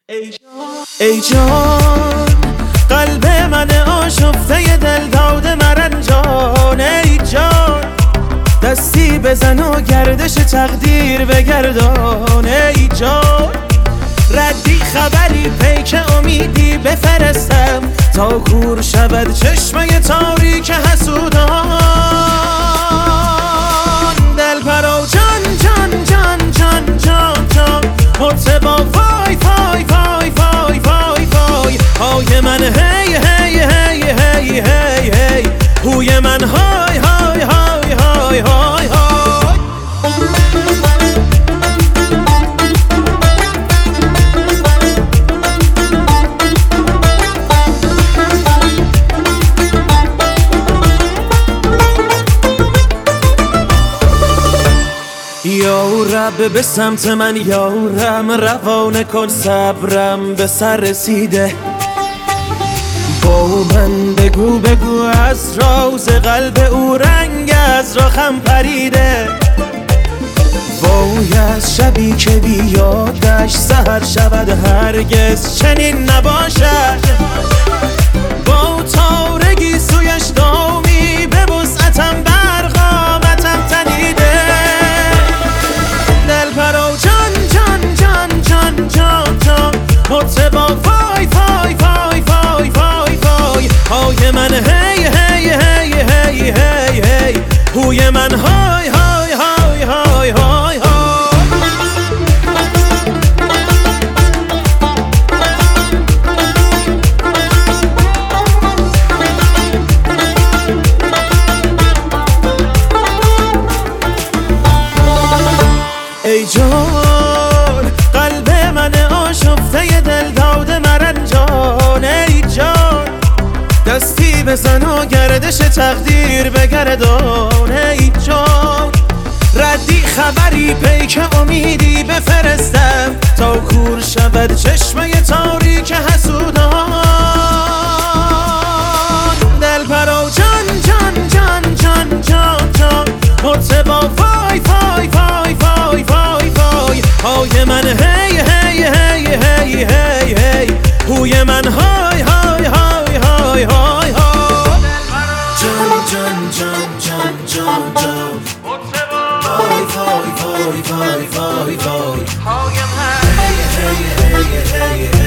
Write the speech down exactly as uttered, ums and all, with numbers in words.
ای جان قلب من آشفته دل داده مرنجان، ای جان دستی بزن و گردش تقدیر بگردان، ای جان ردی خبری پیک امیدی بفرستم تا کور شود چشمه تاریک حسودان. دل پرو جان جان جان جان جان جان مرتبا وای وای وای وای وای وای های من هی هی هی هی هی هی هوی من های های های های های های. یا رب به سمت من یارم، روانه کن صبرم به سر رسیده. با من بگو بگو از راز قلب او رنگ از راخم پریده. وای از شبی که بیادش سحر شود هرگز چنین نباشد. با تارگی سویش دامی به وسعتم برقامتم تنیده. دل پرو جان جان جان جان جان جان مرتبا وای وای وای وای وای وای های من هی هی هی هی هی هی هوی من های های های های های های. ای جان قلب من آشفته دل داده مرنجان، ای جان دستی بزن و گردش تقدیر بگردان، ای جان ردی خبری پیک امیدی بفرستم تا کور شود چشمه تاریک حسودان. دل پرو جان جان جان جان جان جان مرتبا وای وای وای وای وای وای های من هی هی هی هی هی هی هوی من های های های های های های. جان جان جان جان جان جان وای وای وای وای وای وای هایم هی هی هی هی